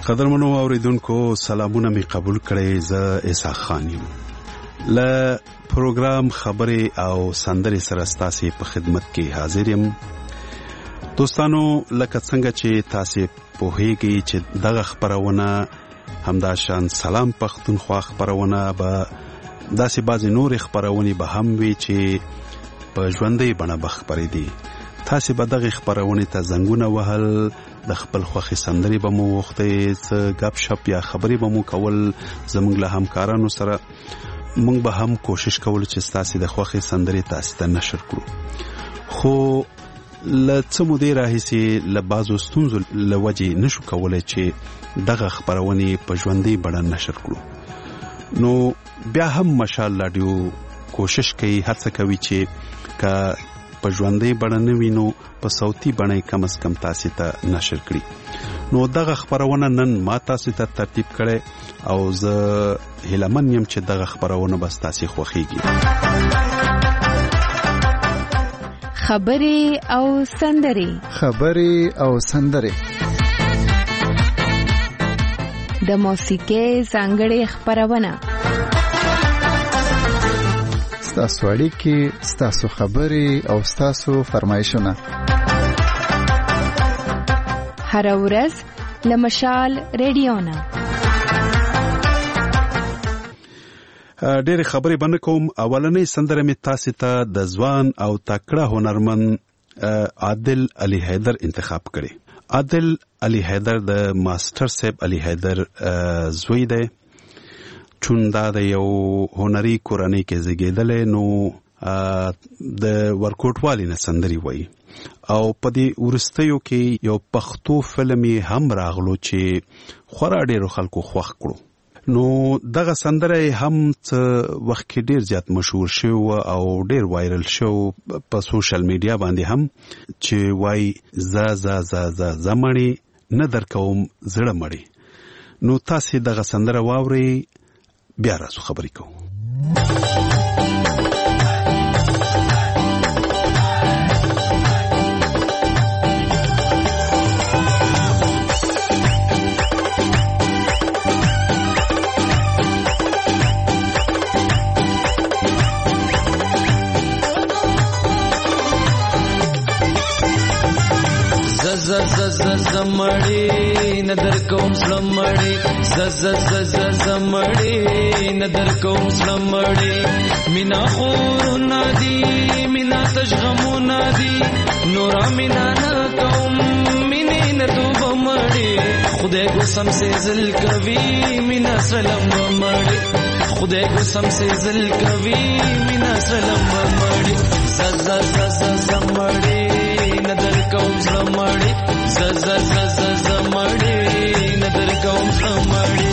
قدرمنو اوریدونکو سلامونه می قبول کړئ. زه اسحاق خان یم. له پروګرام خبرې او سندرې سره ستاسو په خدمت کې حاضر یم. دوستانو لکه څنګه چې تاسو پوهیږئ چې دغه خبرونه همداشان سلام پښتونخوا خبرونه به داسې بعضې نورې خبرونه به هم وي چې په ژوندۍ بڼه به خپرې دي. تاسو به دغه خبرونه ته زنګونه وهل، د خپل خوښي سندرې به مو وختې، څه غپ شپ یا خبرې به مو کول. زموږ له همکارانو سره موږ به هم کوشش کول چې تاسو د خوښي سندرې تاسو ته نشر کړو. خو له څه مودې راهیسې له بعضو ستونزو له وجې نشو کولی چې دغه خبرونه په ژوندۍ بڼه نشر کړو. نو بیا هم مشال رادیو کوشش کوي، هڅه کوي چې که په ژوندۍ بڼه نه وي نو په صوتي بڼه کم از کم تاسو ته نشر کړي. نو دغه خبرونه نن ما تاسو ته ترتیب کړي او زه هیلمن یم چې دغه خبرونه به تاسو خوښیږي. خبرې او سندرې، خبرې او سندرې، د موسیقۍ ځانګړې خبرونه، ستاسو اړیکې، ستاسو خبرې او ستاسو فرمایشونه هر ورځ له مشال ریډیو نه. ډېر خبرې باندې کوم. اولنې سندره می تاسو ته د ځوان او تکړه هنرمند عادل علي حیدر انتخاب کړي. عادل علي حیدر د ماستر صاحب علي حیدر زوی دی. چون دا د یو هنري کورنۍ کې زیږیدلی، نو د ورکوټوالي نه سندري وایي او په دې وروستیو کې یو پښتو فلم یې هم راغلو چې خورا ډېرو خلکو خوښ کړو. نو دغه سندره هم څه وخت کې ډېر زیات مشهور شو او ډېر وایرل شو په سوشل میډیا باندې هم، چې وایي ز مړی نه درکوم زړه مړی. نو تاسو دغه سندره واورئ، بیا راځو خبرې کوو. زمړی ندر کوم سلمړی زمړی ندر کوم سلمړی مینا خور نادي مینا تشغمو نادي نورا مینا نه کوم مینې نه تو بمړی خدای قسم سے زل کوي مینا سلام بمړی خدای قسم سے زل کوي مینا سلام بمړی زمړی ندر کوم سلمړی زمړی ندر کوم سلمړی.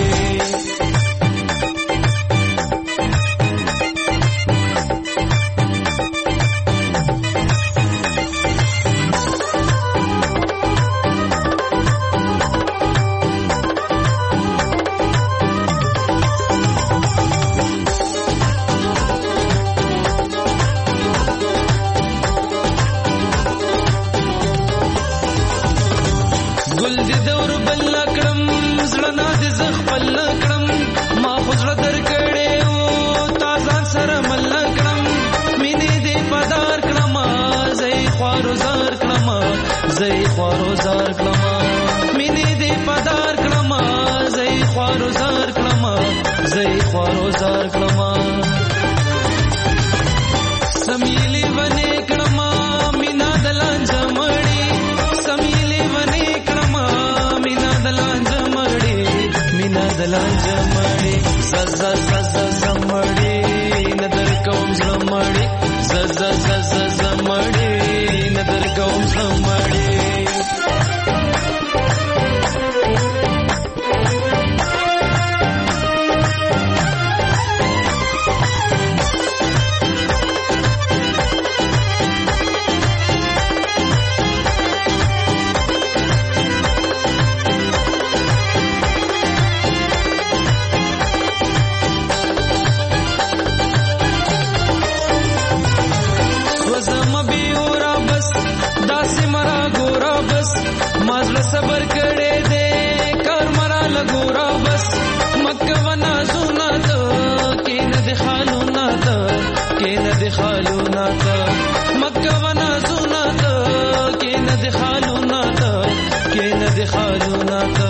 کې نه د خالونه ته مکه ونا زونه ته کې نه د خالونه ته کې نه د خالونه ته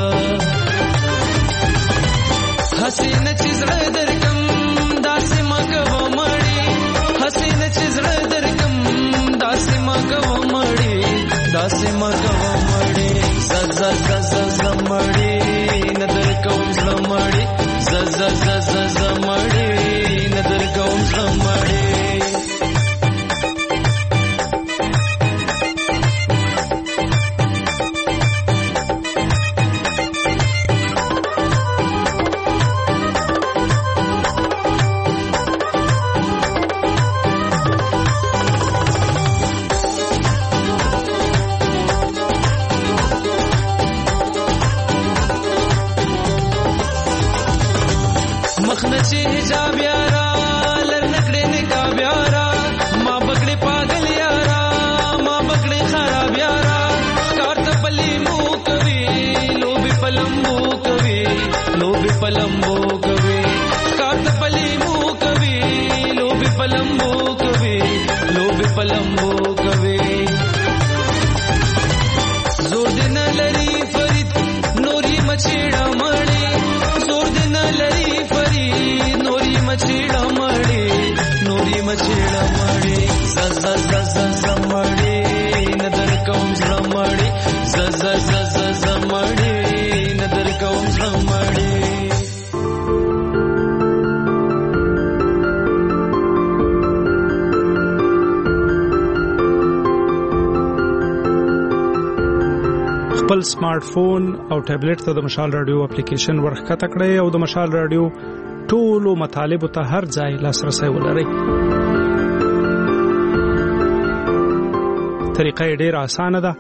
حسینه چې زړه درکم داسې مکه و مړی حسینه چې زړه درکم داسې مکه و مړی داسې مکه و مړی ز ز ز ز ز مړی ندر کوم زړه مړی ز ز ز ز ز مړی ندر کوم زړه مړی مخنچه حجاب یارا لر نکڑے نکاب یارا ما بکڑے پاگل یارا ما بکڑے خراب یارا کارت پلی مو کوي لوبی پلمبو کوي لوبی پلمبو کوي کارت پلی مو کوي لوبی پلمبو کوي لوبی پلمبو کوي زور دین لری فرید نوری مچیڑا مړی زور دین لری نوری مچیڑا مړی نوری مچیڑا مړی ز ز ز ز ز مړی ندر کوم زړه مړی ز ز ز ز ز مړی ندر کوم زړه مړی خپل سمارټ فون او ټابلیټ ته د مشال رادیو اپلیکیشن ورخکته کړئ او د مشال رادیو ټولو مطالبو ته هر ځای لاسرسي ولرئ. طریقه ډېره اسانه ده.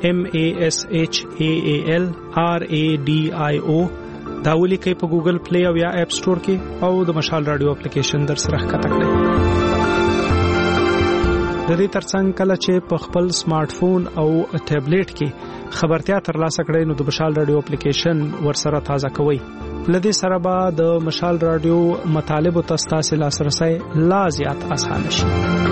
MASHAALRADIO دا ولیکئ په ګوګل پلی او یا اپ سٹور کې او د مشال رادیو اپلیکیشن در سره ښکته کړئ. د دې ترڅنګ کله چې په خپل سمارټ فون او ټابلیټ کې خبرتیا ترلاسه کړئ نو د مشال رادیو اپلیکیشن ورسره تازه کوئ. لدې سره به د مشال رادیو مطالب او تاسو لاسرسي لا زیات آسان شي.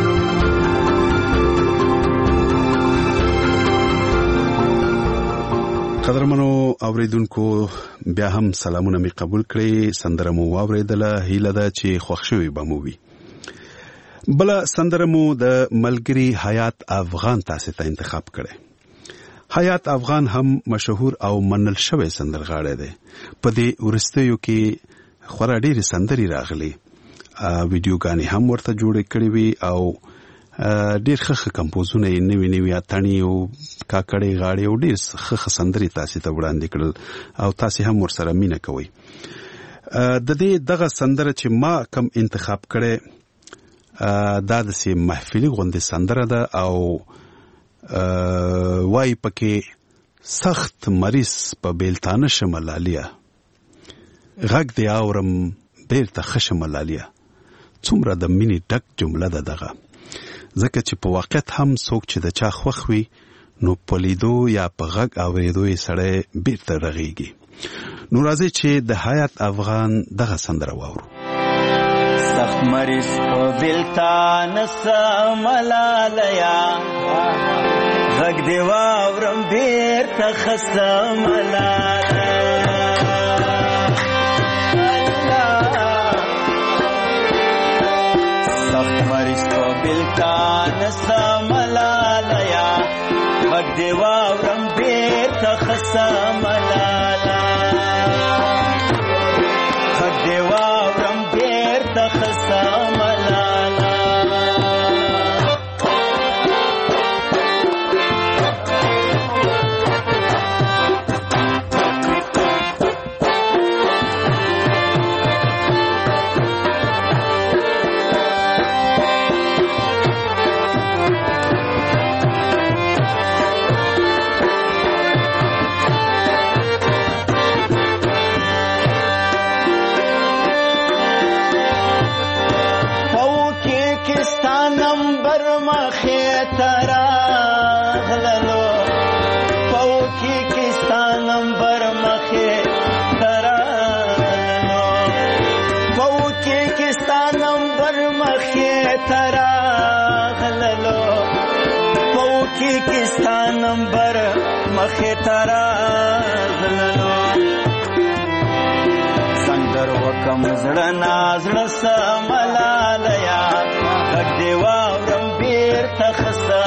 قدرمنو اوریدونکو بیا هم سلامونه می قبول کړئ. سندره مو واوریدله، هیله ده چې خوښ شوي به مو وي. بل سندره مو د ملګری حیات افغان تاسو ته انتخاب کړي. حیات افغان هم مشهور او منل شوی سندرغاړی دی. په دې ورستیو کې خورا ډېرې سندرې راغلي، ویډیوګانې هم ورته جوړې کړې وي او ډېر ښه کمپوزونه یې نوي اتڼي او کاکړې غاړې او ډېر ښه سندرې تاسې ته وړاندې کړل او تاسې هم ورسره مینه کوئ. د دې دغه سندره چې ما کم انتخاب کړی دا داسې محفلي غوندې سندره ده او وای پکې سخت مریض په بیلتانه شملالیا غږ دی اورم بیرته خشملالیا. څومره د مینې ډک جمله ده دغه، ځکه چې په واقعیت هم څوک چې د چا خوښ وي نو په لیدو یا په غږ اورېدو یې سړی بیرته رغېږي. نو راځئ چې د حیات افغان دغه سندره واورو. سخت مریض په بیلتانه شملالیا غږ دی واورم بیرته خشملالیا. سخت مریض په بیلتانه شملالیا غږ دی واورم بیرته خشملالیا. غږ دی واورم بیرته خشملالیا. ترا غللو پوکی کستا نمبر مخی ترا غللو سندر وکم زړه زړه سملالیا غږ دی واورم بیرته ښه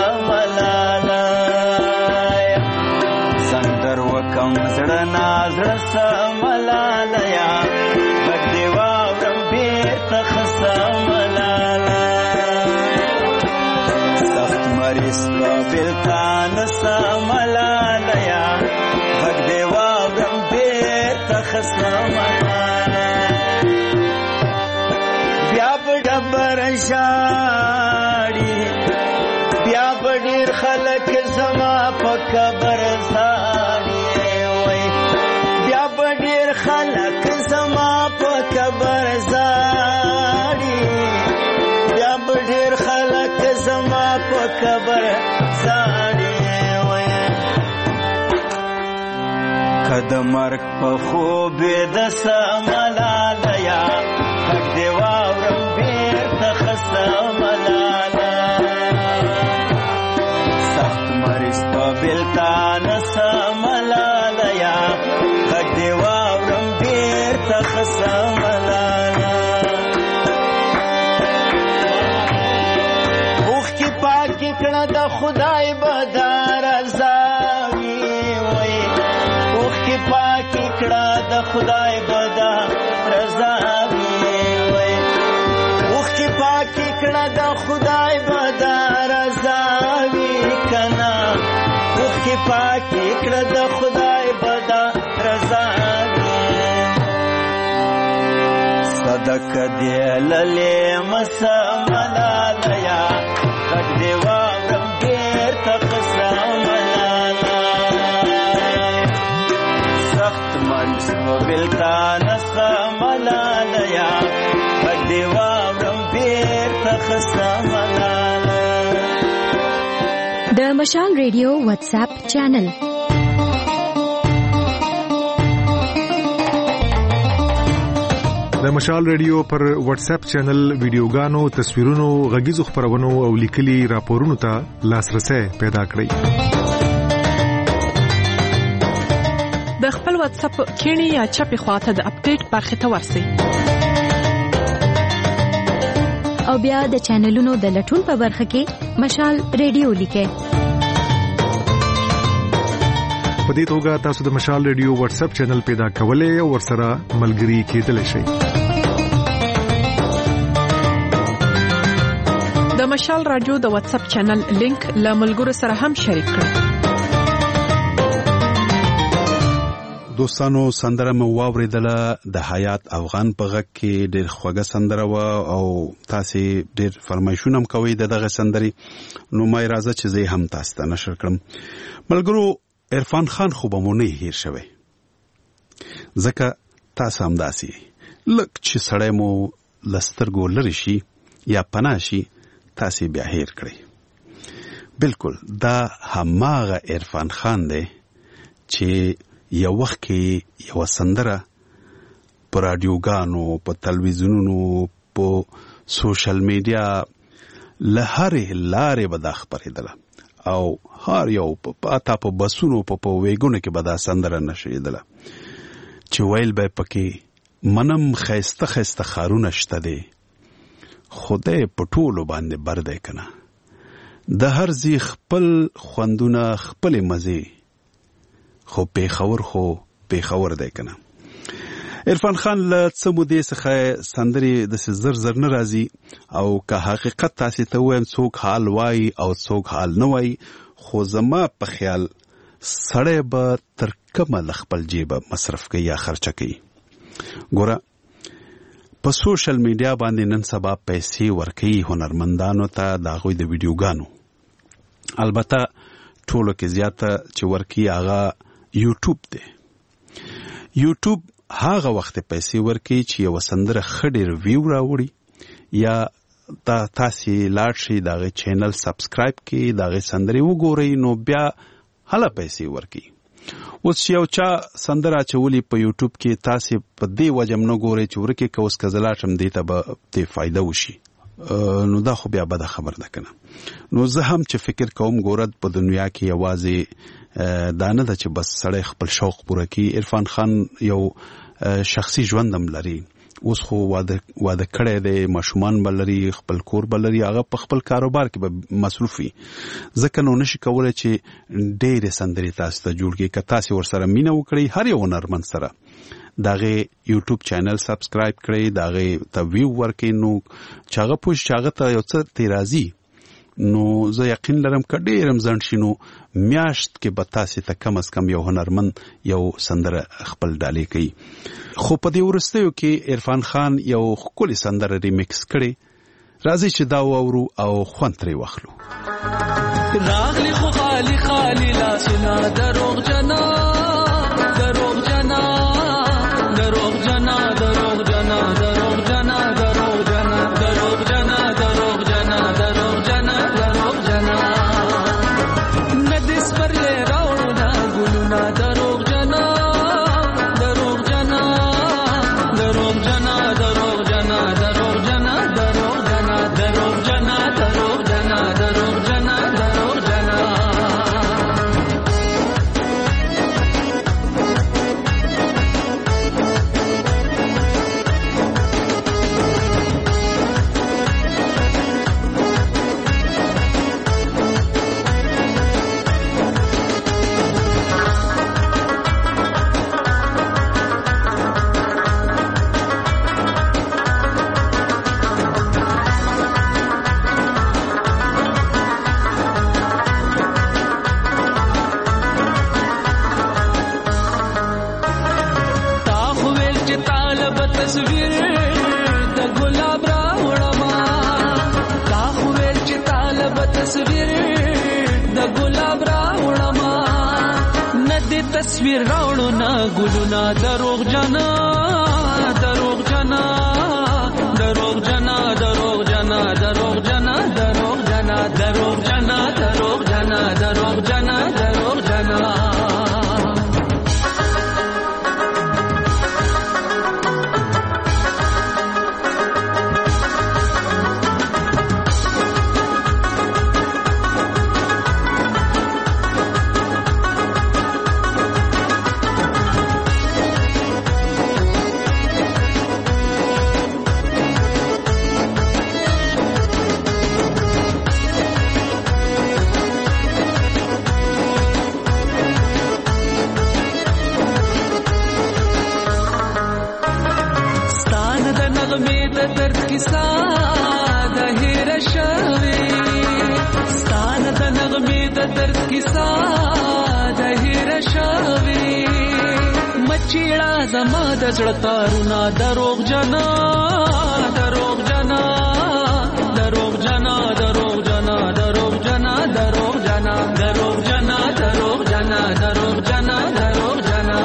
سملالیا سندر وکم زړه زړه سملالیا غږ دی واورم بیرته ښه سملالیا سخت مریض په بېلتان سملالیا غږ دی واورم بیرته ښه سملالیا شاړي بیا ډېر خلک زما په قبر زاړي وای بیا ډېر خلک زما په قبر زاړي بیا ډېر خلک زما په قبر زاړي وای کده مرګ په خوب د سملالیا حق دی واورم بیرته خسملالا سخت مریض په بېلتان سملالیا حق دی واورم بیرته خسملالا اوښکې پاکې کړه د خدای به دا رضا وي وایي اوښکې پاکې کړه د خدای به دا رضا کړه د خدای به دا رضا وي کنه اوښکې پاکې کړه د خدای به دا رضا وي صدقه دې للې مسملالیا غږ دې واورم بیرته قسملالا سخت مریض په بېلتان سملالیا غږ دې واورم د مشال ریډیو واتس اپ چینل د مشال ریډیو پر واتس اپ چینل ویډیوګانو تصویرونو غږیزو خبرونو او لیکلي راپورونو ته لاسرسي پیدا کړئ د خپل واتس اپ کینی یا چپی خواته د اپډیټ برخه ته ورسئ او بیا د چینلونو د لټون په برخه کې مشال ریډیو لیکئ په دې توګه تاسو د مشال ریډیو واتس اپ چینل پیدا کولای او ورسره ملګري کېدلی شئ د مشال رادیو د واتس اپ چینل لینک له ملګرو سره هم شریک کړئ دوستانو سندره مو واوریدله د حیات افغان په غږ کې ډېر خوږه سندره و او تاسو ډېر فرمایشونه هم کوي دغه سندري نو مې راځه چې زه هم تاسو ته نشر کړم ملګرو عرفان خان خو به مونږ هیر شوی ځکه تاسو هم داسي لک چې سړی مو لسترګو لری شي یا پناه شي تاسو بیا هیر کړئ بالکل دا هماغه عرفان خان دی چې یو وخت کې یو سندره په رادیوګانو په تلویزیونونو په سوشل میډیا لهره لارې به دا خبرېدله او هر یو په بسونو په ویګونو کې به دا سندره نشریدله چې ویل به پکې منم خیسته خیسته خارونه شته دی خدای په ټولو باندې بر دی کنه د هر ځای خپل خوندونه خپل مزه خو پیښور دی کنه عرفان خان له څه مودې څخه سندري د زر زر نه راځي او که حقیقت تاسو ته وایم څوک حال وای او څوک حال نه وای خو زما په خیال سړی به تر کومه خپل جیب مصرف کوي یا خرچه کوي ګوره په سوشل میډیا باندې نن سبا پیسې ورکوي هنرمندانو ته د هغوی د ویډیوګانو البته ټولو کې زیاته چې ورکوي هغه یوټیوب دی یوټیوب هغه وخت پیسې ورکوي چې یو سندره ښه ډېر ویو راوړي یا تاسې لاړ شئ د هغې چینل سبسکرایب کړئ د هغې سندرې وګورئ نو بیا هله پیسې ورکوي اوس یو چا سندره اچولي په یوټیوب کې تاسې په دې وجه هم نه ګورئ چې ورکې که اوس که زه لاړ شم دې ته به دې فایده وشي نو دا خو بیا بده خبر ده کنه. نو زه هم چې فکر کوم ګورد په دنیا کې یوازې دا نه ده چې بس سړی خپل شوق پوره کړي. عرفان خان یو شخصي ژوند هم لري، اوس خو واده کړی دی، ماشومان به لري، خپل کور به لري، هغه په خپل کاروبار کې به مصروف وي. ځکه نو نشي کولی چې ډېرې سندرې تاسو ته جوړ کړي. که تاسې ورسره مینه وکړئ، هر یو هنرمند سره داغه یوټیوب چینل سبسکرایب کړئ، داغه ته ویو ورکړئ، نو چې هغه پوه چې هغه ته یو څه تیرازي، نو زه یقین لرم که ډېر هم ځنډ شي نو میاشت کې به تاسې ته کم از کم یو هنرمند یو سندره خپل ډالۍ کوي. خو په دې وروستیو کې عرفان خان یو ښکلې سندره ریمیکس کړې. راځئ چې دا واورو او خوند ترې واخلو. راغلی خو خالی خالی لاسونه دروغ جنا دروغ جنا دروغ جنا دروغ جنا دروغ جنا دروغ جنا دروغ جنا دروغ جنا دروغ جنا دروغ جنا ندس پر لے راونا ګلونا دروغ جنا دروغ جنا دروغ جنا دروغ جنا دروغ جنا دروغ جنا دروغ جنا دروغ جنا دروغ جنا دروغ جنا تصویر راوړو نا ګلونا دروغ جنا دروغ جنا دروغ جنا دروغ جنا دروغ جنا دروغ جنا دروغ جنا دروغ جنا دروغ جنا دروغ جنا زما د زړه تارونه دروغ جنا دروغ جنا دروغ جنا دروغ جنا دروغ جنا دروغ جنا دروغ جنا دروغ جنا دروغ جنا دروغ جنا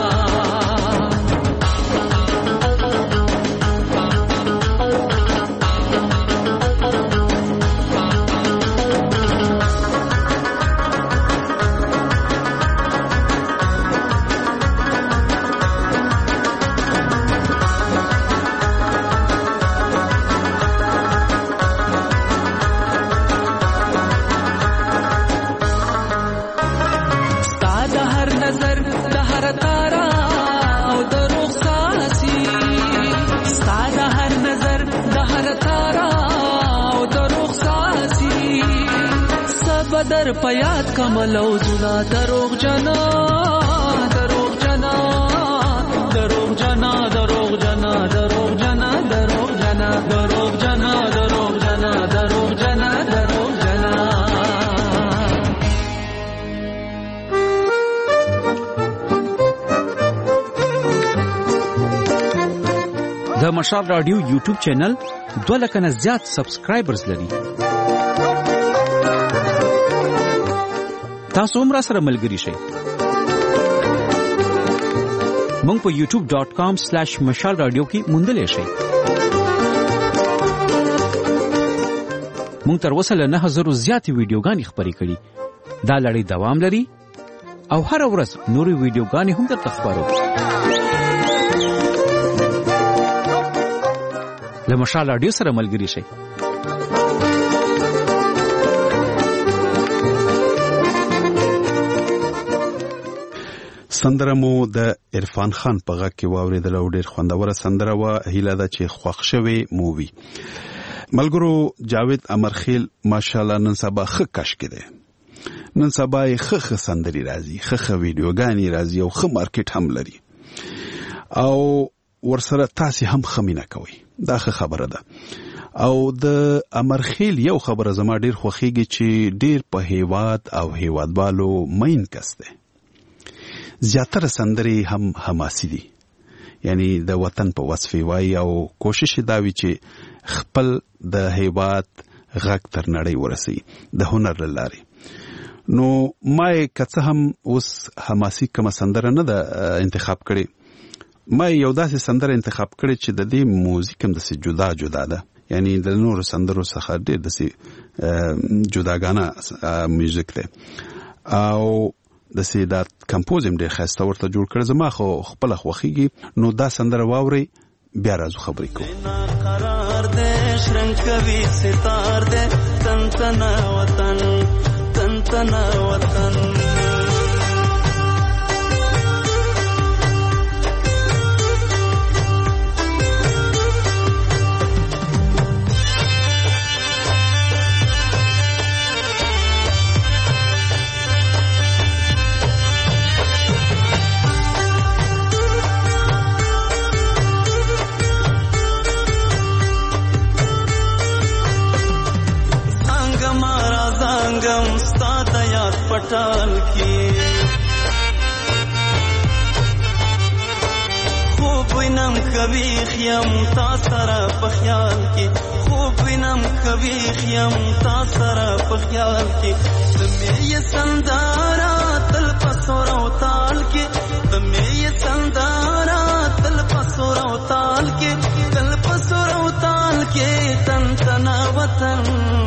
در پیاد کمل او زنا دروغ جنا دروغ جنا دروغ جنا دروغ جنا دروغ جنا دروغ جنا دروغ جنا دروغ جنا دروغ جنا دروغ جنا د مشال رادیو یوټیوب چینل 2 لک نه زیات سبسکرایبرز لري. تاسو هم را سره ملګری شئ. مونږ په youtube.com/مشال رادیو کې موندلې شئ. مونږ تر اوسه له 9000 زیاتې ویډیوګانې خپرې کړي. دا لړۍ دوام لري او هر ورځ نورې ویډیوګانې هم درته خپرو. له مشال رادیو سره ملګری شئ. سندره مو د عرفان خان په غږ کې واوریدل او ډېر خوندوره سندره و. هیله ده چې خوښ شوي مو وي. ملګرو جاوید امرخیل ماشاءالله نن سبا ښه کش کې دی. نن سبا یې ښه سندري راځي، ښه ویډیوګانې راځي او ښه مارکیټ هم لري او ورسره تاسو هم خمینه کوي. دا ښه خبره ده. او د امرخیل یو خبره زما ډېر خوښیږي چې ډېر په هیواد او هیوادوالو مین کس دی. زیاتره سندري هم حماسي دي، یعنی د وطن په وصفي وای او کوشش دا وی چې خپل د هیواد غږ تر نړۍ ورسي د هنر لاري. نو ما کڅه هم اوس حماسي کوم سندره نه ده انتخاب کړي، ما یو داسې سندره انتخاب کړي چې د دې موزیک هم داسې جدا ده، یعنی د نورو سندرو څخه ډېر داسې جداګانه میوزیک ده او د سیدات کمپوزم ډېر ښایسته ورته جوړ کړ. زما خو خپل خوښیږي. نو دا سندره واوري بیا راځو خبرې کوو. قرار دې شرنګ کوي ستار دې تن تنا وطن تن تنا وطن पटाल की खूब विनम कभी खियम तासरा पख्याल की खूब विनम कभी खियम तासरा पख्याल की तुम्हें ये संदारा तल पसोरा ताल की तुम्हें ये संदारा तल पसोरा ताल के तल पसोरा ताल के तन तना वतन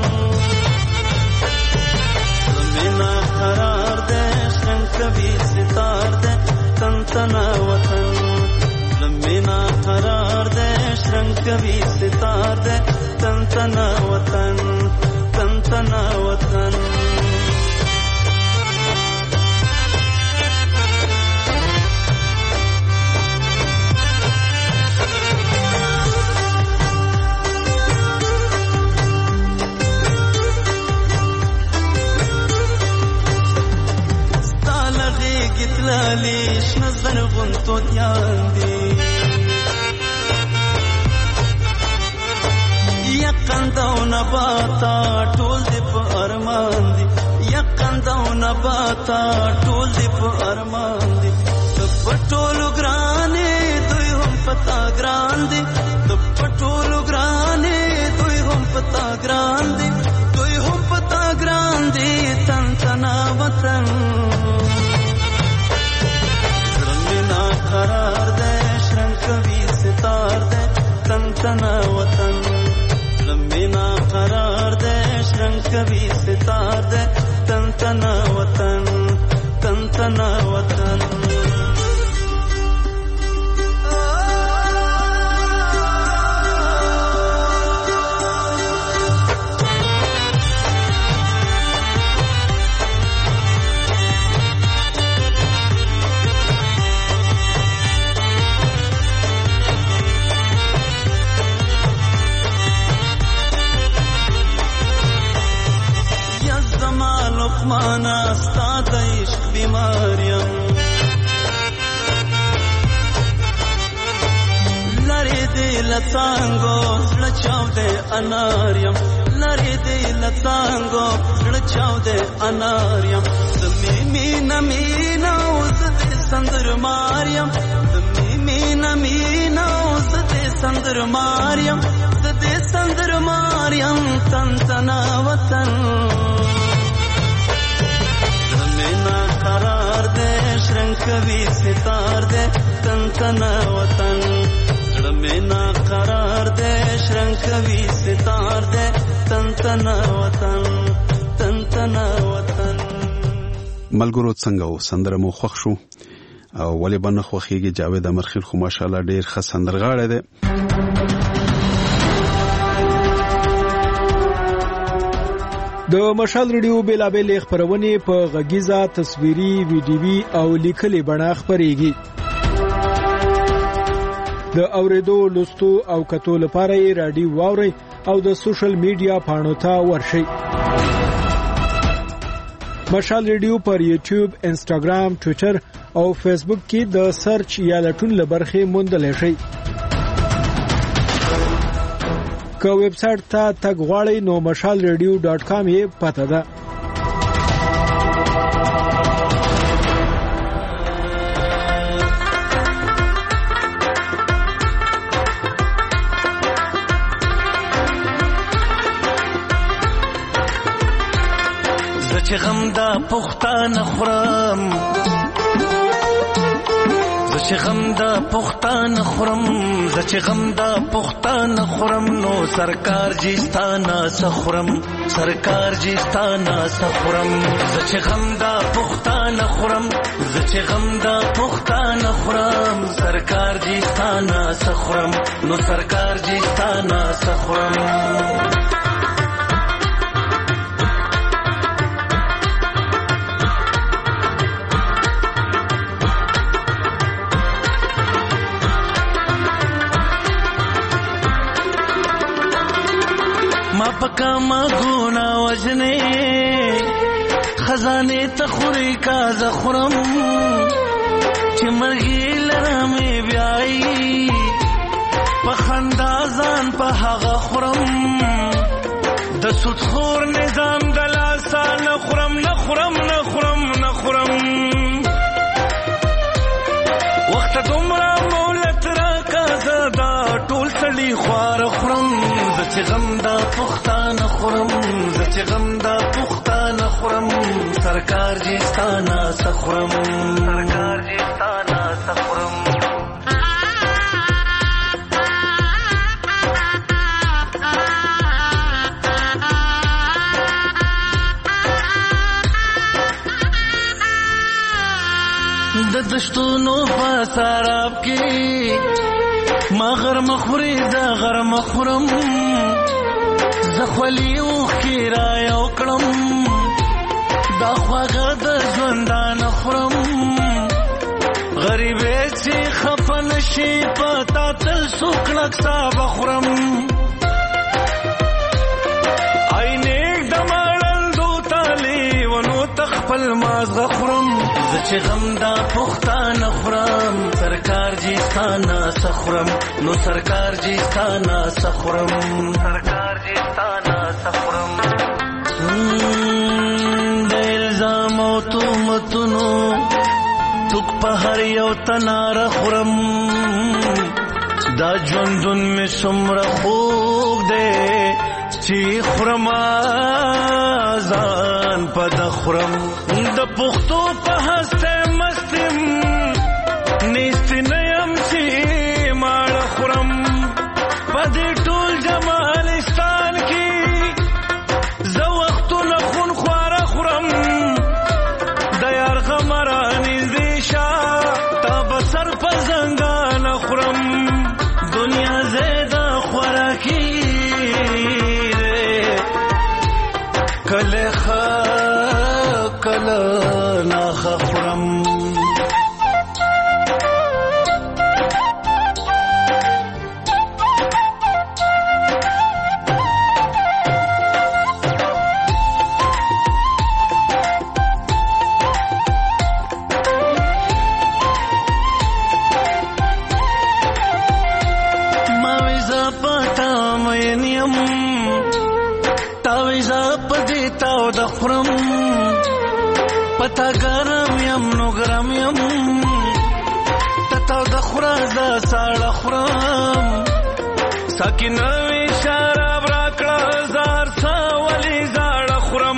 ना करार दे शंख कभी सितार दे तन तना वतन लम्बीना करार दे शंख कभी सितार दे तन तना वतन तन तना वतन ليش نزل غنطو دياندي يقن دو نباتا طول دي بأرمان دي يقن دو نباتا طول دي بأرمان دي دبطولو گراني دوي هم پتا گران دي دبطولو گراني دوي هم پتا گران دي دوي هم پتا گران دي تن تنا وطن قرار دے شرنگ کبھی ستار دے تن تنا وطن لمبینا قرار دے شرنگ کبھی ستار دے تن تنا وطن تن تنا وطن माना स्ताद इश्क बीमारियां लरे दे लतांगो लचाव दे अनारियम लरे दे लतांगो लचाव दे अनारियम तमी मीना मीना उस दे संदर मारियम तमी मीना मीना उस दे संदर मारियम दे संदर मारियम तन तना वतन قرار دے شرنگ کبھی ستار دے تن تنا وطن لمبینا قرار دے شرنگ کبھی ستار دے تن تنا وطن تن تنا وطن. ملګرو څنګه و سندره مو خوښ شو او ولې باندې خوښیږي؟ جاوید امرخیل خو ماشاءالله ډیر ښه سندرغاړی دی. د مشال ریډیو بیلابل خبرونه په غږیزه تصویري ویډیوي او لیکلي بڼه خبريږي. د اوریدو لوستو او کتو لپاره یې رادیو واوري او د سوشل میډیا پاڼو ته ورشئ. مشال ریډیو پر یوټیوب، انسټاګرام، ټوئیټر او فیسبوک کې د سرچ یا لټون لبرخې موندل شي. که ویب سټ ته تګ غواړئ نو mashalradio.com یې پته ده. زچ غم دا پختان خورم، زچ غم دا پختان خورم، زچ غم دا پختان خورم، نو سرکار جیستانا سخورم، سرکار جیستانا سخورم. زچ غم دا پختان خورم، زچ غم دا پختان خورم، سرکار جیستانا سخورم، نو سرکار جیستانا سخورم. ما پکا ما گونا وجنے خزانے تخوری کا زخرم، چمرگی لرمی بیائی پخندازان پا حغا خورم، دسود خور نظام دلاسا نخورم نخورم نخورم نخورم. وقت دمرا مولت را کا زدا ټول سړي خوار خورم، زچ غم دا پختان خورم، زچ غم دا پختان خورم، سرکار جیستانا سخورم، سرکار جیستانا سخورم. د دشتونو په سراب کې مغر مخوري دا غر مخورم، زخولی اوخ کی را یو کړم، دا خواږه د ژوندان خورم، غریبې چې خفن شي پتا تل څوک نقصا بخورم. عینېک د مړندو تالی ونو تخپل مازغه خورم، زچ غم دا پختان خورم، سرکار جیستانا سخورم، نو سرکار جیستانا سخورم، سرکار جیستانا سخورم. د الزام او تهمتونو توک په هر یو تنار خورم، دا ژوندون مې څومره خوږ دی چې خورم ځان په د خورم. د پښتو په هسته مستم نیست نیم چې ماړه خورم، په دې ټول جمالستان کې زه وختونه خون خواره خورم، د یار غمره نږدې شه تا به سر په زنګانه خورم. دنیا زیده خوراکي کله ښه کله ناښه خورم. پتا ګرم یم نو ګرم یم، تتا د خورازه ساړه خورم، ساکینه وی شراب راکړه زار څه ولې زاړه خورم.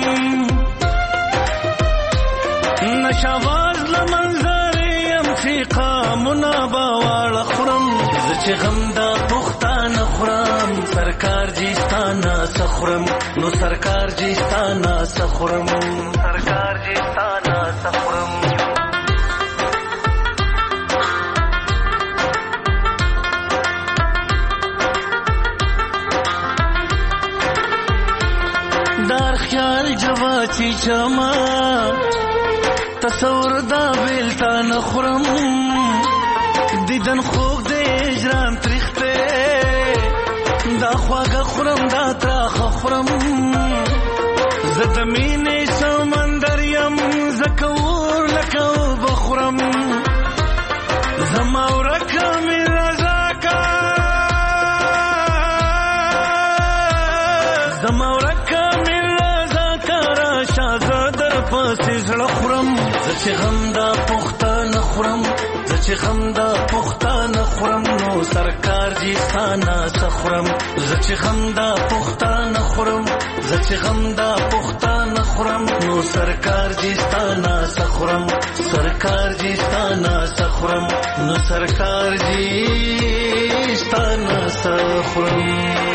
نشاواز له منظرې یم چې قامونه به واړه خورم، زه چې غم دا پختان خورم، سرکار جیستانا سخورم، نو سرکار جیستانا سخورم، سرکار جیستانا سخورم. دار خیال جواتی چما تصور دا بیلتا نخورم دیدن خوب دی اجرام تریخته دا خواگا خورم دا تراخ خورم زدمین سمندر یم زکور لکو بخورم زماورکا می رزاکا زماورکا می رزاکا راشا زدر پاسی زڑا خورم زچی غم دا پختا نخورم زچی غم دا پختا نخورم نو سرکار جی ستانا سخورم زچی غم دا پختا نخورم زچی غم دا پختا نخورم نو سرکار جی ستانا سخورم سرکار جی ستانا سخورم نو سرکار جی ستانا سخورم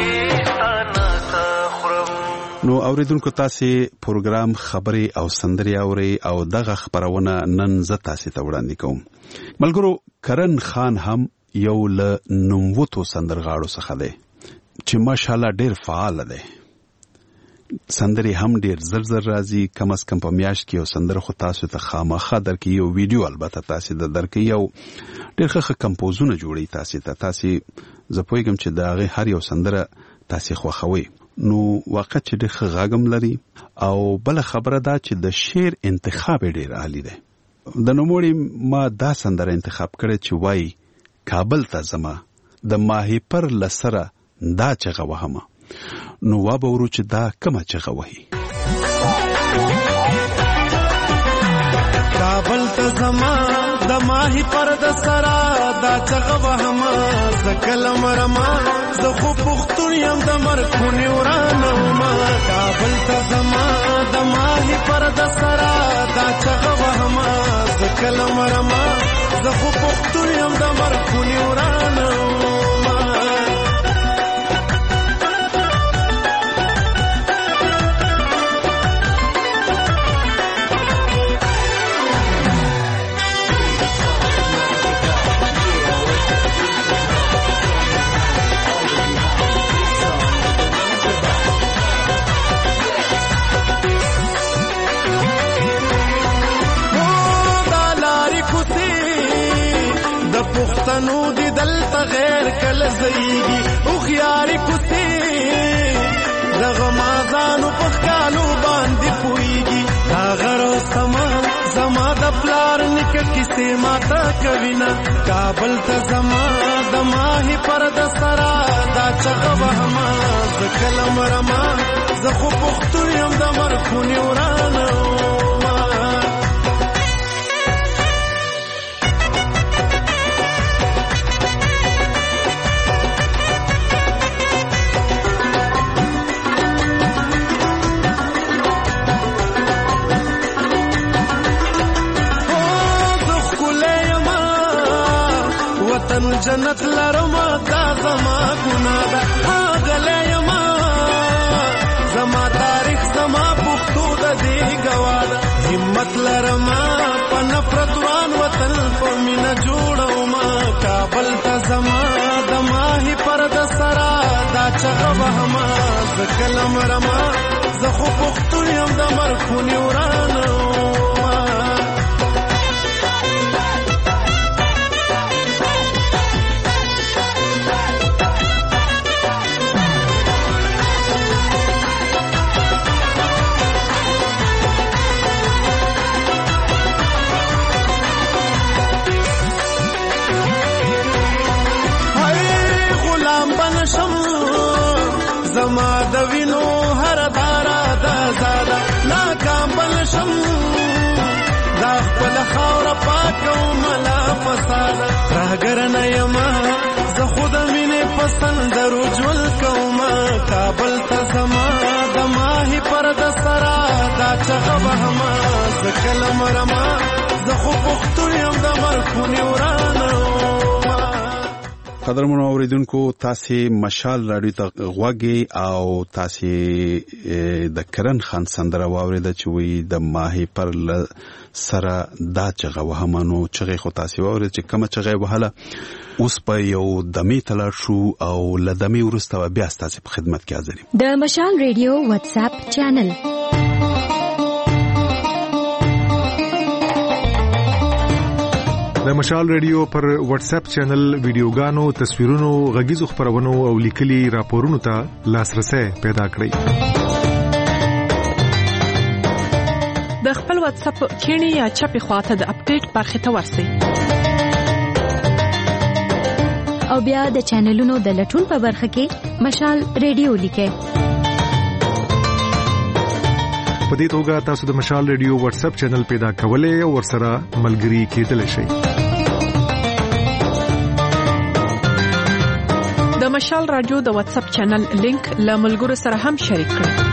نو اوریدونکو تاسو پروګرام خبري او سندري اوري او دغه خبرونه نن ز تاسو ته وړاندې کوم. ملګرو کرن خان هم یو له نوموتو سندرغاړو څخه دی چې ماشاءالله ډیر فعال دی. سندري هم ډیر زر راځي، کم از کم په میاشت کې یو سندره خو تاسو ته خامخا درکې یو ویډیو البته تاسو د درکې یو ډیر ښه کمپوزونه جوړي تاسو زه پوهیږم چې دا هر یو سندره تاسو خوښوي. نو واقع چې د غاګم لري او بل خبره دا چې د شعر انتخاب ډیر عالی دی. د نوموړي ما دا سندره انتخاب کړې چې وای کابل ته زما د ماهی پر لسره دا چغه وهمه. نو واب ورو چې دا کومه چغه وهي. کابل ته زما د ماهی پر د سرا دا چغه وهمه زکل مرما زه خو پختون یم د مرکونی ورانه ما. کابل ته زما د ماهی پر د سرا دا چغه وهمه زکل مرما زه خو پختون یم د مرکونی ورانه ما. پښتنو دی دلته غیر کله زیږي او خياري کوتي دغه مازانو په کالو باندې پويږي دا غرو سما زما د پلار نک کیسه ماته کوینا. کابل ته زما د ماهي پر د سرا دا چغه وهما زکلم رما زه خو پښتون یم د مرکونی ورانه جنت لرما دا زما ګنا ده هغه یما زما تاریخ زما پښتو د دې ګواله همت لرما په نفرت وان وطن په مینا جوړو ما. کابل ته زما د ماهی پر د سرا دا چغه وهما زکلم رما زه خو پښتون یم د مرکونی ورانه زما د وینو هر دارا د زاده لا کامل شم دا خپل خاور پاکو ملا فساد راګر نه یما زه خود مینه پسند رجول کوما. کابل ته زما د ماهی پر د سرا دا چغه وهما زکلم رما زه خو پختون یم د مرکونی ورانه قدرمنو اوریدونکو تاسو مشال رادیو ته غوږی او تاسو د کرن خان سندره واورید چې وی د ماهی پر سره دا چغه وهمنو چغه خو تاسو واورید چې کوم چغه وهله اوس په یو دمی تل شو او لدمی ورسته بیا تاسو په خدمت کې حاضر یم د مشال ریډیو واتس اپ چینل د مشال ریډیو پر واتس اپ چینل ویډیوګانو تصویرونو غږیزو خبرونو او لیکلي راپورونو ته لاسرسي پیدا کړئ د خپل واتس اپ کینی یا چپی خواته د اپډیټ برخه ته ورسئ او بیا د چینلونو د لټون په برخه کې مشال ریډیو لیکئ په دې توګه تاسو د مشال ریډیو واتس اپ چینل پیدا کولای او ورسره ملګري کېدلی شئ د مشال رادیو د واتس اپ چینل لینک له ملګرو سره هم شریک کړئ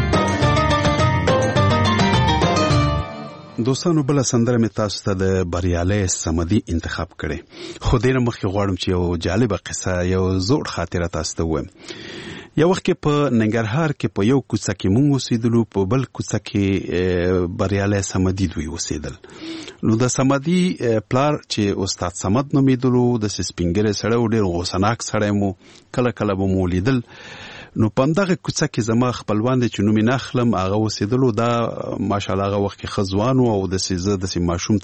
دوستانو بل سندره می تاسو ته د بریالي سمدي انتخاب کړي خو دې نه مخکې غواړم چې یو جالبه قصه یو زوړ خاطره تاسو ته وایم یو وخت کې په ننګرهار کې په یو کوڅه کې مونږ اوسېدلو په بل کوڅه کې بریالي سمدي دوی اوسېدل نو د سمدي پلار چې استاد سمد نومیدلو د سپینګره سره ډېر غوسناک سره مو کله کله به مو لیدل نو په دغه کوڅه کې زما خپلوان دي چې نوم نه خلم هغه اوسېدلو دا ماشاءالله هغه وخت کې خزوانو او د سیزه د ماشوم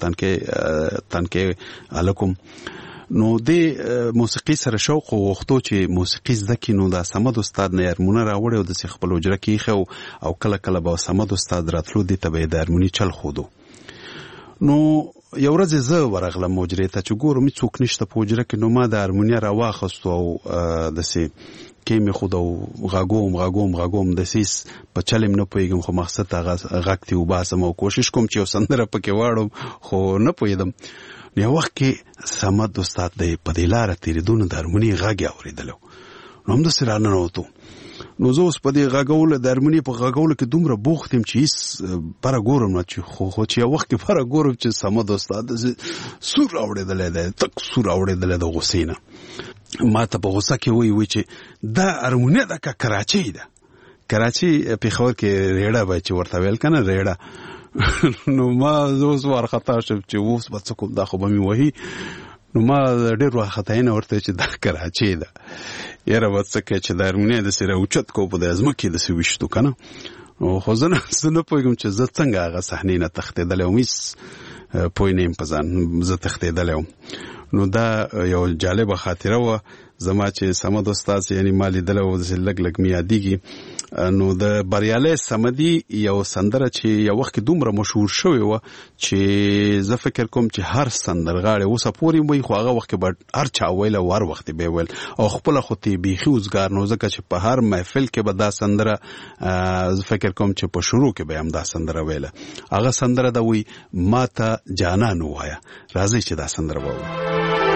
تنکه الکم نو د موسیقي سره شوق او وختو چې موسیقي زده کینو دا سمد استاد نه هارمونی راوړ او د خپل وجره کې خو او کله کله به سمد استاد راتلو دي ته به د هارمونی چل خودو نو یو ورځ زه ورغلم مجری ته چې ګورم څوک نشته په وجره کې نو ما د هارمونی راواخستو او د سي کې می خود او غاګوم د سیس په چلم نه پويګم خو مقصد هغه غاکتی وباسم او کوشش کوم چې وسندره پکې واړم خو نه پویدم یو وخت کې سمد استاد د پدیلار تیریدون د هارمونی غاګي اوریدلو نو هم د سره نه وته نو زه اوس په دې غاګول د هارمونی په غاګول کې دومره بوختم چې پر ګورم نه چې خو چې یو وخت کې پر ګورم چې سمد استاد سور اوریدل دی تک سور اوریدل د غسینه ما ته په غوسه کې وی چې دا هارمونی د کراچۍ ده کراچۍ په خور کې ریړه به چې ورته ویل کنه ریړه نو ما زوس ورخطا شم چې اوس به څه کوم دا خو به مې وهي نو ما ډېر ورخطا نه ورته چې دا کراچۍ ده یاره به څه کوي چې د هارمونی د سره اوچت کو په د ځمکې داسې ویشتو که نه خو زه نه پوهېږم چې زه څنګه هغه صحنې نه تښتېدلی وم هېڅ پوه نه یم په ځان زه تښتېدلی وم نو دا یو جالبه خاطره وه زما چې سمد استاد یعنی ما لیدلی و داسې لږ لږ مې یادېږي نو د بریالي سمدي یو سندره چې یو وخت دومره مشهور شوی و چې زه فکر کوم چې هر سندرغاړی اوسه پورې وي خو هغه وخت کې به هر چا ویله او هر وخت به ویل او خپله خو ته بیخي اوزګار نو ځکه چې په هر محفل کې به دا سندره زه فکر کوم چې په شروع کې به هم دا سندره ویله هغه سندره ده وی ما ته جانان ووایه راځئ چې دا سندره به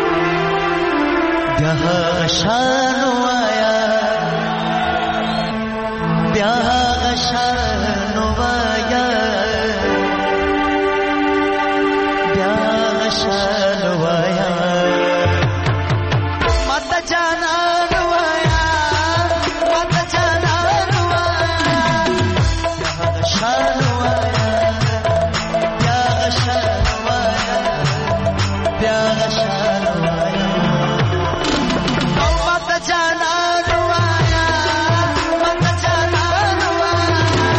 بیا غشان وایا بیا غشان وایا بیا غشان وایا مت جانان وایا مت جانان وایا بیا غشان وایا بیا غشان وایا بیا غشان وایا جانا روایا مت جانا روایا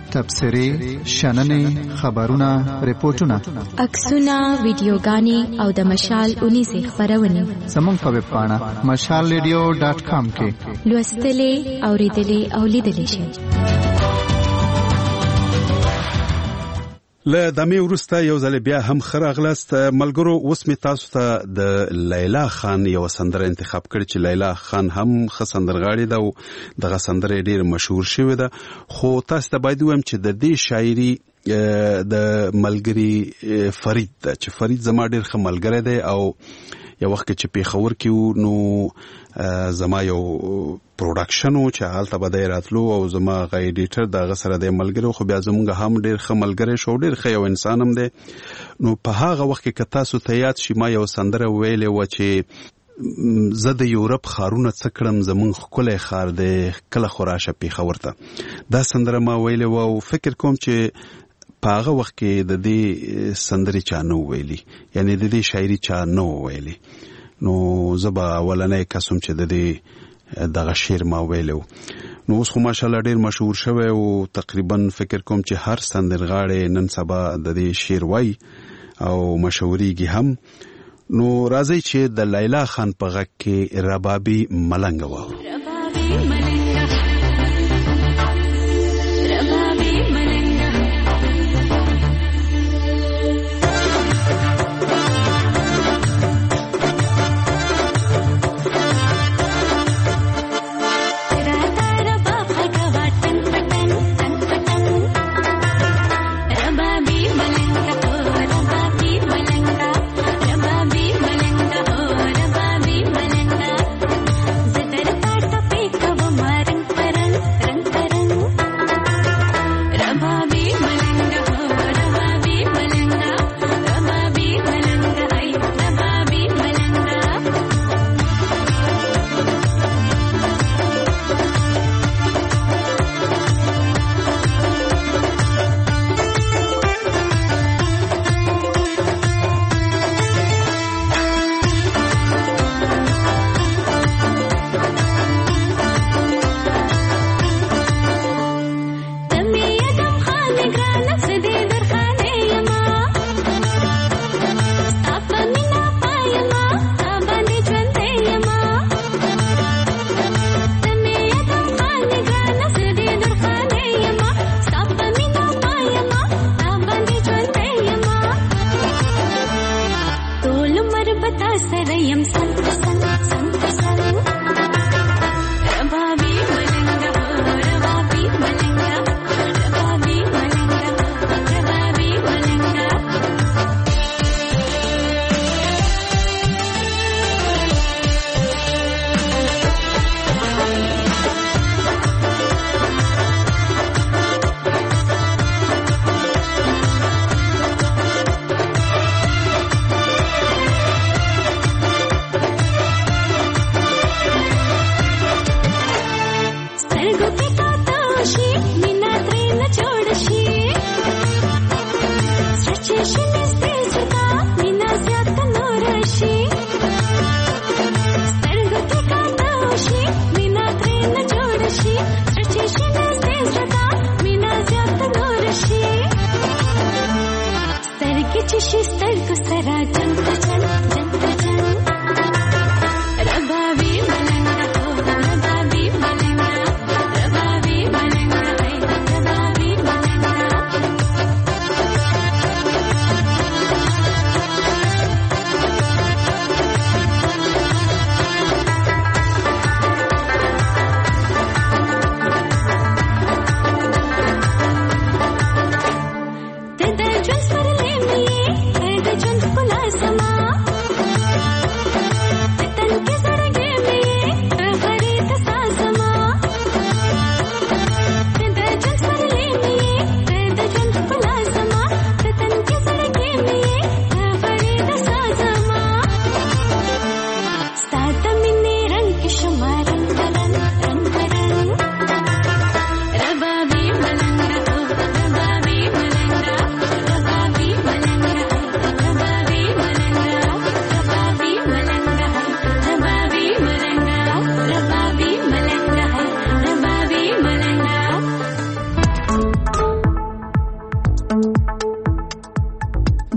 تبصرې شننې خبرونه ریپورتونه عکسونه ویډیوګانې او د مشال 19 خبرونه زموږ په ویب پاڼه mashalradio.com کې لوستلې اوریدلې او لیدلې شئ. له دمه ورسته یو ځل بیا هم خراغلست ملګرو. اوس می تاسو ته د لیلا خان یو سندره انتخاب کړ چې لیلا خان هم ښه سندرغاړې ده او دغه سندره ډیر مشهور شوې ده. خو تاسو ته باید وایم چې د دې شاعري د ملګری فرید ده چې فرید زما ډیر ښه ملګری دی او یو وخت چې پیښور کې نو زما یو پروډکشن او چې حالت به راتلو او زما غ ایډیټر دغه سره د ملګری خو بیا زمونږ هم ډیر ښه ملګری شو ډیر ښه یو انسان هم دی. نو په هغه وخت کې کتا سو ته یاد شي ما یو سندره ویلې و چې زه د یورپ خارونه څکړم زمونږ خلای خار دی کله خوراشه پیښور ته. دا سندره ما ویلې و او فکر کوم چې په هغه وخت کې د دې سندري چا نو ویلي یعنی د دې شاعري چا نو ویلي. نو زبا ولنې قسم چې د دې دغه شعر ما ویلو. نو اوس خو ماشاءالله ډیر مشهور شوی او تقریبا فکر کوم چې هر سندرغاړی نن سبا د دې شعر وای او مشهوريږي هم. نو راځي چې د لیلا خان په غږ کې ربابي ملنګ و. Just for the name, I the jump for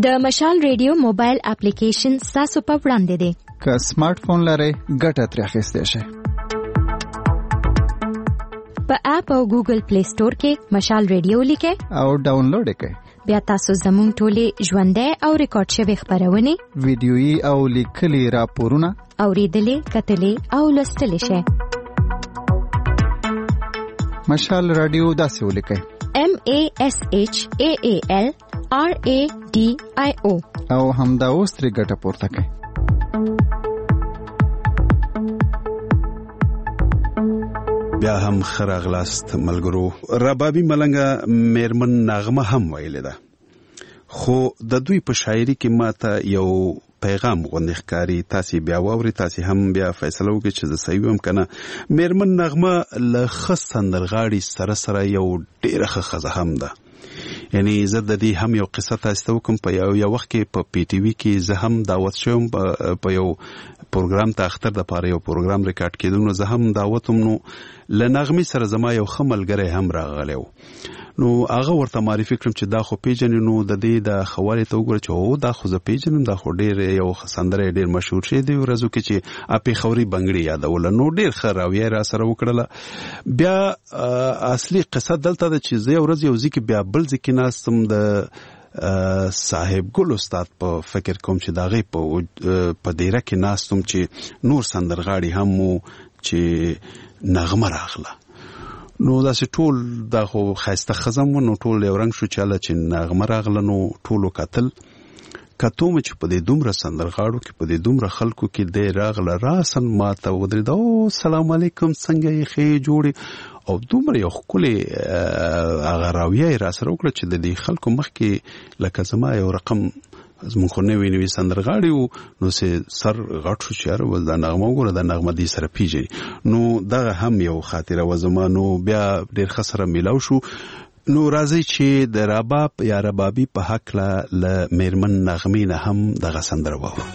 د مشال ریډیو موبایل اپلیکیشن تاسو په وړاندې دی. که سمارټ فون لرئ ګټه ترې اخیستی شئ. په اپ او ګوګل پلی سٹور کې مشال ریډیو لیکئ او ډاونلوډ یې کړئ. بیا تاسو زموږ ټولې ژوندۍ او ریکارډ شوې خبرونه، ویډیويي او لیکلي راپورونه اوریدلې، کتلې او لوستلې شئ. مشال رادیو داسې ولیکئ: MASHAALRADIO او همدا اوس ترې ګټه پورته کړئ. بیا هم خراغلاست ملګرو. ربابي ملنګه میرمن نغمه هم ویلې ده، خو د دوی په شاعري کې ماته یو پیغام غوندې ښکاري. تاسې بیا واورئ، تاسې هم بیا فیصله وکړئ چې زه صحیح ویم که نه. میرمن نغمه له ښه سندرغاړي سره سره یو ډېره ښه ښځه هم ده. یعنی زه د دې هم یو قصه تاسو ته وکم. په یو وخت کې په پی ټی وی کې زه هم دعوت شوم په یو پروګرام ته، اختر د پاره یو پروګرام ریکارډ کېدو، نو زه هم دعوتم. نو له نغمې سره زما یو ښه ملګری هم راغلی و. نو هغه ورته معرفي کړم چې دا خو پیژنې. نو د دې د خوالې ته وګوره چې هو دا خو زه پیژنم، دا خو ډېر یو سندره ډېر مشهور شوی دی ورځو کې چې پېښوري بنګړي یادوله. نو ډېر ښه راویه را سره وکړله. بیا اصلي قصه دلته ده چې زه یو ورځ یو ځای کې بیا بل ځای کې ناستم، د صاحب ګل استاد په فکر کوم چې د هغې په دیره کې ناستم چې نور سندرغاړي هم وو چې نغمه راغله. نو داسې ټول دا خو ښایسته ښځه وه، نو ټول یو رنګ شو چې هله چې نغمه راغله نو ټولو کتل. کتو مې چې په دې دومره سندرغاړو کې، په دې دومره خلکو کې دی راغله، راسن ما ته ودرېده: او سلام علیکم، څنګه یې، ښې جوړې؟ او دومره یو ښکلې هغه راویه یې را سره وکړه چې د دې خلکو مخکې لکه زما یو رقم زمونږ خو نوي سندرغاړي وو، نو سر غټ شو چې یاره دا نغمه وګوره، دا نغمه دې سره پیژني. نو دغه هم یو خاطره وه زما. نو بیا ډېر ښه سره میلاو شو. نو راځئ چې د رباب یا ربابي په هکله له میرمن نغمې نه هم دغه سندره واورو.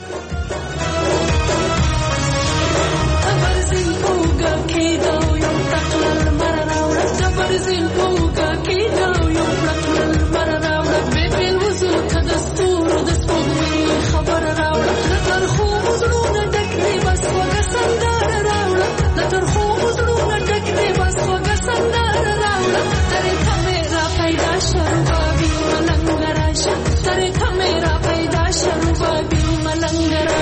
Tare kamera paida sharuba bil malangara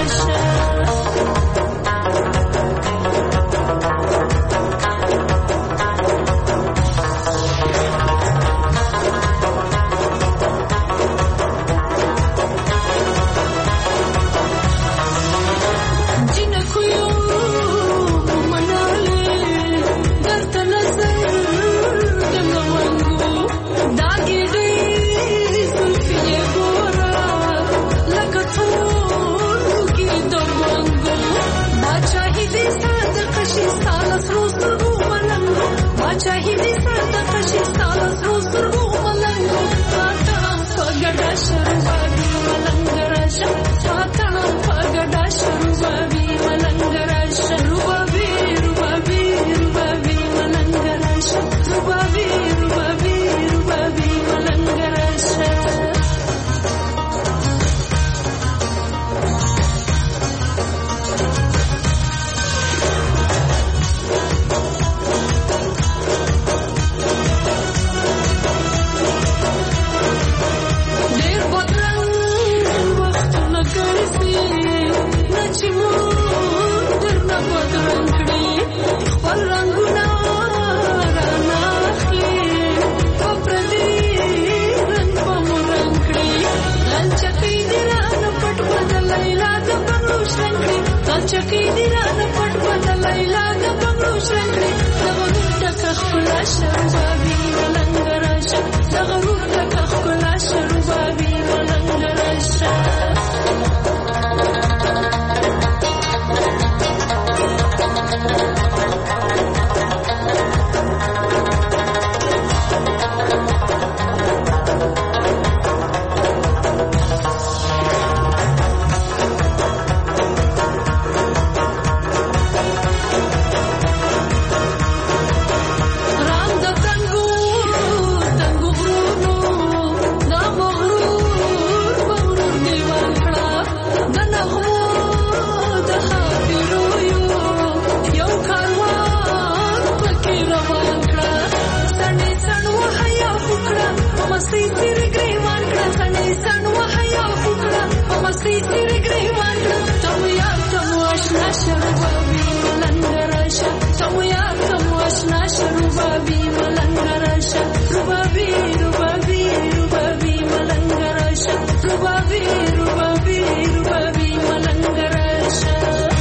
مستي سیر ګریوان کړه سنې سن وحیا فکره په مستي سیر ګریوان کړه تم یار تم آشنا شربابي ملنګراشه تم یار تم آشنا شربابي ملنګراشه ربابي ربابي ربابي ملنګراشه ربابي ربابي ربابي ملنګراشه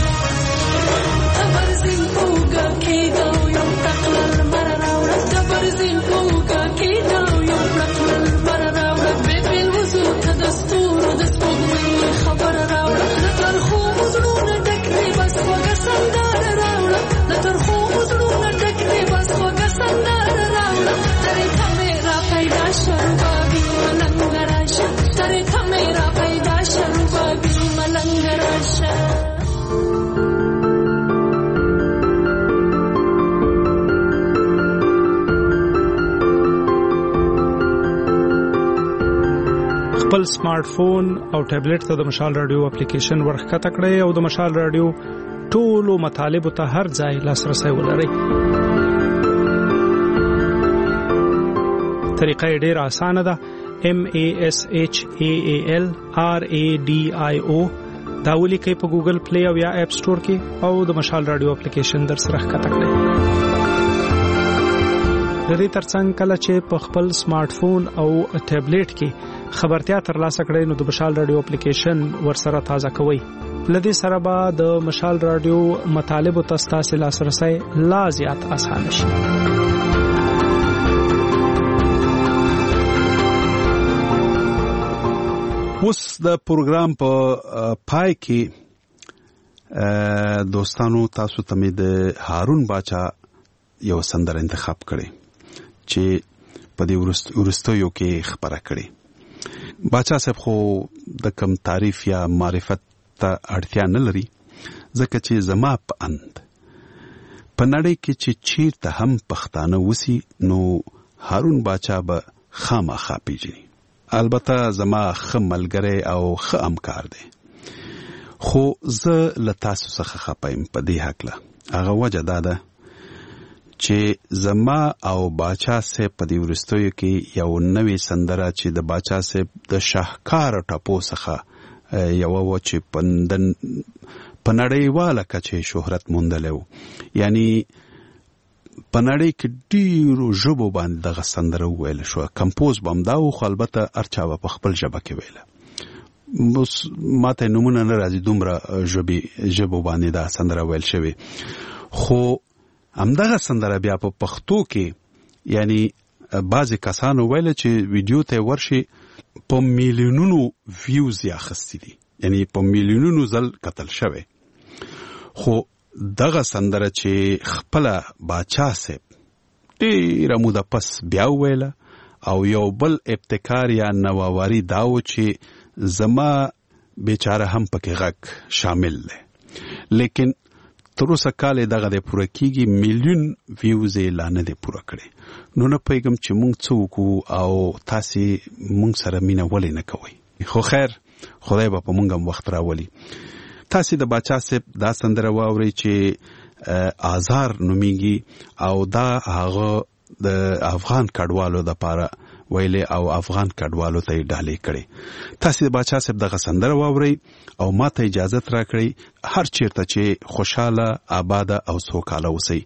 تبرزین پوګه کېدو یو تقلل مر راوړه تبرزین پوګه کېدو یو تقلل مر راوړه بل وزو ته دستور د سپوږمۍ خبر راوړه د ترخو وزړونه ډکې بس وګه سندار راوړه د ترخو وزړونه ډکې بس وګه سندار راوړه ترې ته مې را پیدا شربابي ملنګراشه ترې ته مې را پیدا شربابي ملنګراشه خپل سمارټ فون او ټابلیټ ته د مشال رادیو اپلیکیشن ورخکته کړئ او د مشال رادیو ټولو مطالب ته هر ځای لاسرسي ولرئ. طریقه ډېره اسانه ده. MASHAALRADIO دا ولیکئ په ګوګل پلی او یا اپ سٹور کې او د مشال رادیو اپلیکیشن در سره ښکته کړئ. د دې ترڅنګ کله چې په خپل سمارټ فون او ټابلیټ کې خبرتیا ترلاسه کړئ نو د مشال رادیو اپلیکیشن ورسره تازه کوئ. لدې سره به د مشال رادیو مطالب او تاسو لاسرسي لا زیات اسانه شي. اوس د پروګرام په پای کې دوستانو تاسو ته مې د هارون باچا یو سندره انتخاب کړي چې په دې ورستیو کې خبره کړي. باچا صاحب خو د کم تعریف یا معرفت ته اړتیا نه لري ځکه چې زما په اند په نړۍ کې چې چیرته هم پښتانه وسی نو هارون باچا به خامخا پیژني. البته زما ښه ملګری او ښه همکار دی خو زه له تاسو څخه خپه یم په دې هکله. هغه وجه دا ده چې زما او باچا صاحب په دې وروستیو کې یو نوې سندره چې د باچا صاحب د شاهکار ټاپو څخه یوه وه چې په نړیواله کچه شهرت موندلی و. یعنی په نړۍ کې ډېرو ژبو باندې دغه سندره وویل شوه. کمپوز به همدا و خو البته هر چا به په خپل ژبه کې ویله. اوس ماته نومونه نه راځي دومره ژبو باندې دا سندره ویل شوې خو همدغه سندره بیا په پښتو کې یعنی بعضې کسانو ویله چې ویډیو ته ورشي په میلیونونو ویوز یې اخیستي دي یعنی په میلیونونو ځل کتل شوی. خو دغه سندره چې خپله باچا صاحب ډېره موده پس بیا وویله او یو بل ابتکار یا نوآواري دا و چې زما بیچاره هم پکې غږ شامل دی لیکن تر اوسه کال دغه د پوره کېږي میلیون ویوز یې لا نه دی پوره کړی. نو نه پوهېږم چې موږ څه وکړو او تاسې موږ سره مینه ولې نه کوئ. خو خیر خدای به په موږ هم وخت راولي. تاسې د باچا صاحب دا سندره واورئ چې آزار نومیږي او دا هغه د افغان کډوالو دپاره ویلې او افغان کډوالو ته یې ډالۍ کړې. تاسې د باچا صاحب دغه سندره واورئ او ما ته اجازت راکړئ هر چیرته چې خوشحاله آباده او سوکاله اوسئ.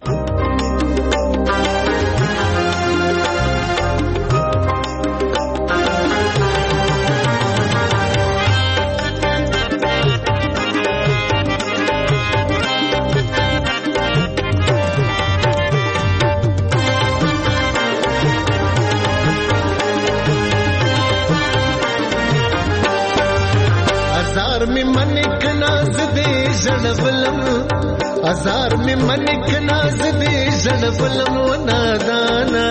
ازار می منک ناز دې زړولم و نادانا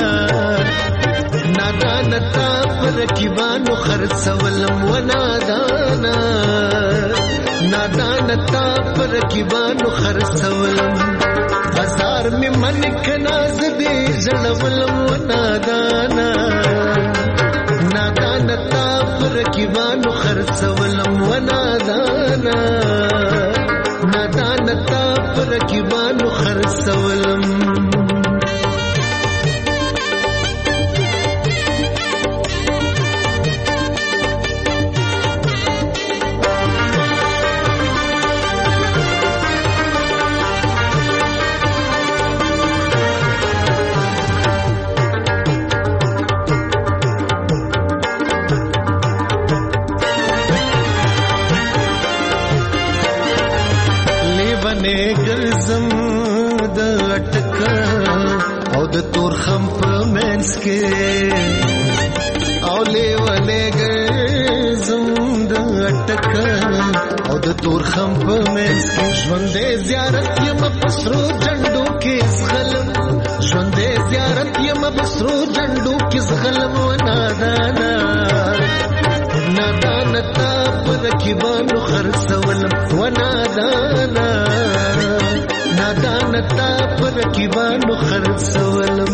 نادانا تا پر کیبانو خرڅولم و نادانا نادانا تا پر کیبانو خرڅولم. ازار می منک ناز دې زړولم و نادانا نادانا تا پر کیبانو خرڅولم و نادانا نادانا تا پر کیبانو خرڅولم. ولې ګرځم د اٹکا او د تور خم په منځ کې اولې ولې ګرځم د اٹکا او د تور خم په منځ کې ژوندې زیارت یم پسرو جنډو کې زغلم ژوندې زیارت یم پسرو جنډو کې زغلم و نادانا نادانا تا پر کیبانو خرڅولم و نادانا نادانا تا پر کیبانو خرڅولم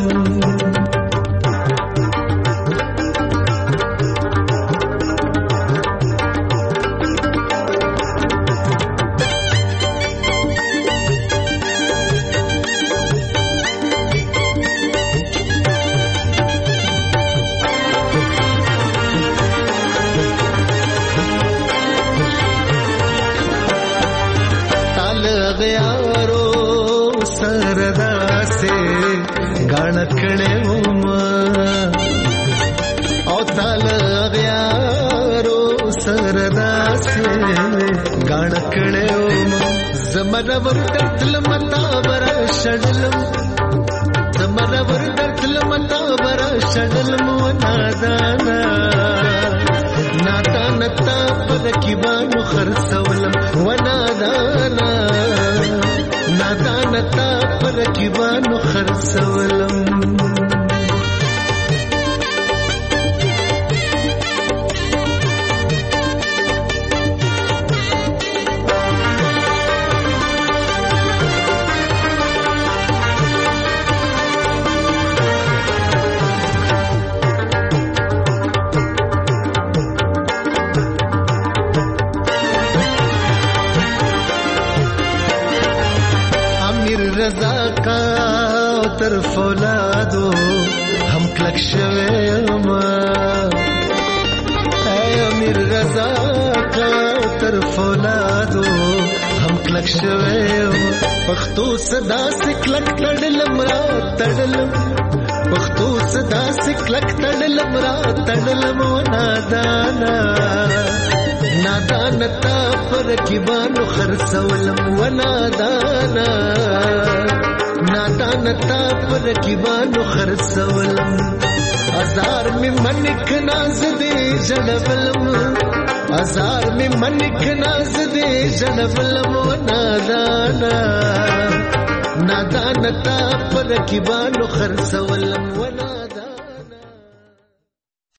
کړه وما او تعالی غیارو سردا سے غاڼ کړه وما زمره ورتل متا بر شډلم زمره ورتل متا بر شډلم ونادانا نادانا تا پر کیبانو خرڅولم ونادانا نادانا تا پر کیبانو خرڅولم رضا کا طرف اولادو هم کلک شویما اے امیر رضا کا طرف اولادو هم کلک شویما پختو صدا سکلک تړلم را تړلم پختو صدا سکلک تړلم را تړلم نادانا نادانا تا پر کیبانو خرڅولم ونادانا نادانا تا پر کیبانو خرڅولم ازار می منک ناز دې جړولم ازار می منک ناز دې جړولم ونادانا نادانا تا پر کیبانو خرڅولم